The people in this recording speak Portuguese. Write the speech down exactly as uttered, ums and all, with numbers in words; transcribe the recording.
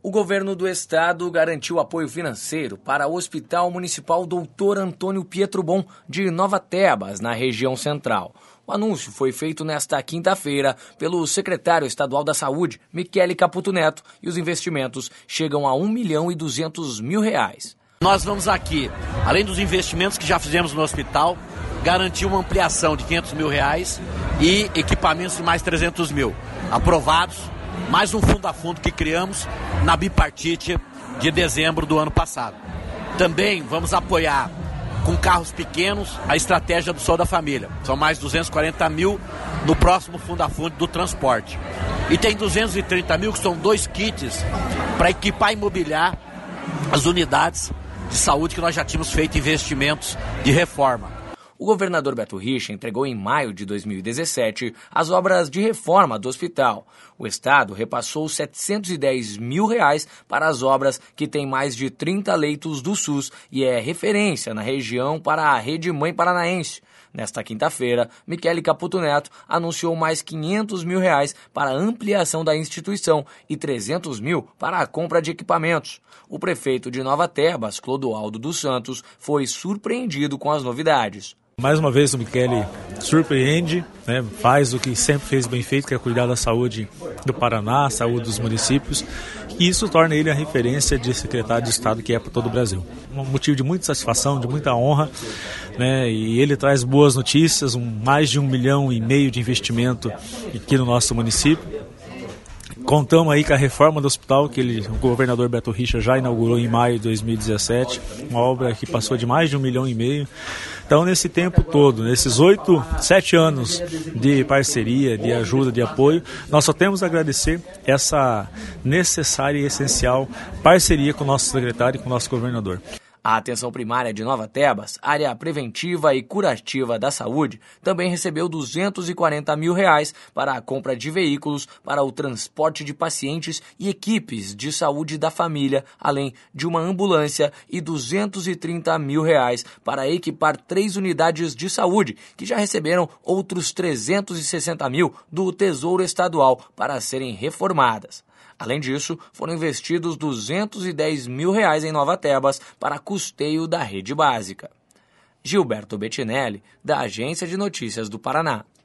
O governo do estado garantiu apoio financeiro para o Hospital Municipal doutor Antônio Pietrobon de Nova Tebas, na região central. O anúncio foi feito nesta quinta-feira pelo secretário estadual da Saúde, Michele Caputo Neto, e os investimentos chegam a um milhão e duzentos mil reais. Nós vamos aqui, além dos investimentos que já fizemos no hospital, garantir uma ampliação de quinhentos mil reais e equipamentos de mais trezentos mil aprovados. Mais um fundo a fundo que criamos na bipartite de dezembro do ano passado. Também vamos apoiar com carros pequenos a estratégia do Sou da Família. São mais duzentos e quarenta mil no próximo fundo a fundo do transporte. E tem duzentos e trinta mil que são dois kits para equipar e mobiliar as unidades de saúde que nós já tínhamos feito investimentos de reforma. O governador Beto Richa entregou em maio de dois mil e dezessete as obras de reforma do hospital. O estado repassou setecentos e dez mil reais para as obras que têm mais de trinta leitos do SUS e é referência na região para a Rede Mãe Paranaense. Nesta quinta-feira, Michele Caputo Neto anunciou mais quinhentos mil reais para a ampliação da instituição e trezentos mil para a compra de equipamentos. O prefeito de Nova Tebas, Clodoaldo dos Santos, foi surpreendido com as novidades. Mais uma vez o Michele surpreende, né, faz o que sempre fez bem feito, que é cuidar da saúde do Paraná, saúde dos municípios, e isso torna ele a referência de secretário de Estado que é para todo o Brasil. Um motivo de muita satisfação, de muita honra, né, e ele traz boas notícias, um, mais de um milhão e meio de investimento aqui no nosso município. Contamos aí com a reforma do hospital, que ele, o governador Beto Richa já inaugurou em maio de dois mil e dezessete, uma obra que passou de mais de um milhão e meio. Então, nesse tempo todo, nesses oito, sete anos de parceria, de ajuda, de apoio, nós só temos a agradecer essa necessária e essencial parceria com o nosso secretário e com o nosso governador. A atenção primária de Nova Tebas, área preventiva e curativa da saúde, também recebeu duzentos e quarenta mil reais para a compra de veículos para o transporte de pacientes e equipes de saúde da família, além de uma ambulância e duzentos e trinta mil reais para equipar três unidades de saúde, que já receberam outros trezentos e sessenta mil do Tesouro Estadual para serem reformadas. Além disso, foram investidos duzentos e dez mil reais em Nova Tebas para custeio da rede básica. Gilberto Bettinelli, da Agência de Notícias do Paraná.